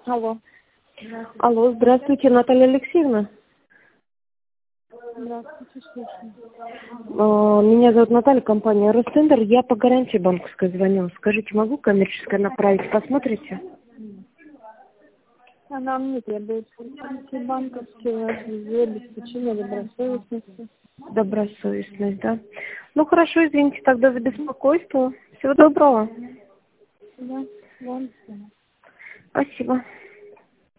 Алло. Алло, здравствуйте, Наталья Алексеевна. Здравствуйте, слушаю. Меня зовут Наталья, компания Ростендер. Я по гарантии банковской звоню. Скажите, могу коммерческое направить? Посмотрите? А нам не требуется эти банковские везде обеспечение добросовестности. Добросовестность, да? Ну хорошо, извините тогда за беспокойство. Всего доброго. Да, вам. Спасибо.